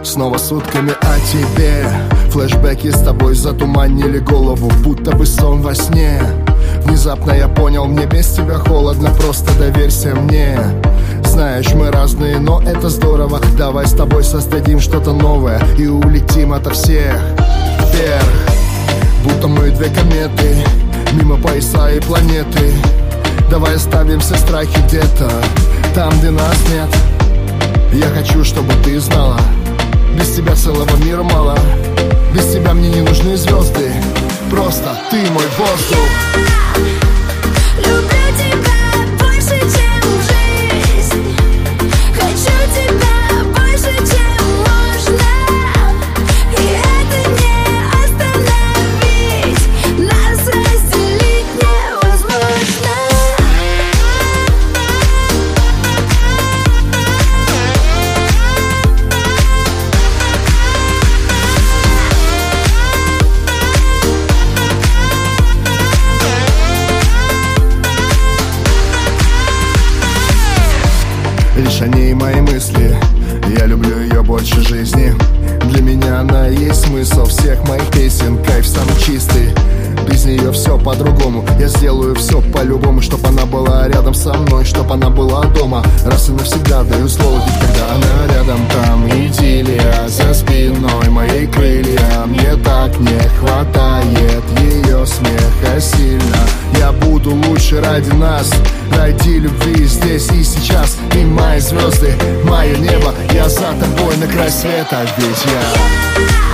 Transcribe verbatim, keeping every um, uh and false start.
Снова сутками о тебе. Флэшбэки с тобой затуманили голову, будто бы сон во сне. Внезапно я понял, мне без тебя холодно, просто доверься мне. Знаешь, мы разные, но это здорово. Давай с тобой создадим что-то новое и улетим ото всех вверх. Будто мы две кометы, мимо пояса и планеты. Давай оставим все страхи где-то там, где нас нет. Я хочу, чтобы ты знала, без тебя целого мира мало. Без тебя мне не нужны звезды, просто ты мой воздух. Я люблю тебя больше, чем жизнь. Хочу тебя больше, чем можно. И это не остановить. Нас разделить невозможно. Лишь о ней мои мысли, я люблю ее больше жизни. Для меня она и есть смысл всех моих песен. Кайф самый чистый, без нее все по-другому. Я сделаю все по-любому, чтоб она была рядом со мной, чтоб она была дома. Раз и навсегда даю слово, ведь когда она рядом, там идиллия. За спиной моей крылья, мне так не хватает ее смеха сильно. Я буду лучше ради нас, ради любви здесь и сейчас. Ты мои звезды, мое небо, я за тобой на край света, ведь я